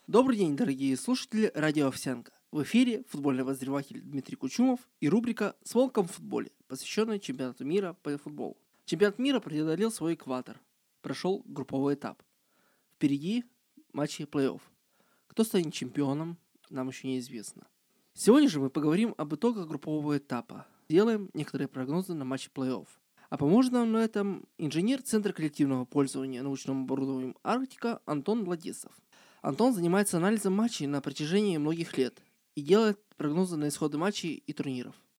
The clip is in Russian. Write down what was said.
Добрый день, дорогие слушатели радио «Овсянка». В эфире футбольный обозреватель Дмитрий Кучумов и рубрика «С волком в футболе», посвященная чемпионату мира по футболу. Чемпионат мира преодолел свой экватор. Прошел групповой этап. Впереди матчи плей-офф. Кто станет чемпионом, нам еще неизвестно. Сегодня же мы поговорим об итогах группового этапа. Сделаем некоторые прогнозы на матчи плей-офф. А поможет нам на этом инженер Центра коллективного пользования научным оборудованием «Арктика» Антон Владесов. Антон занимается анализом матчей на протяжении многих лет и делает прогнозы на исходы матчей и турниров.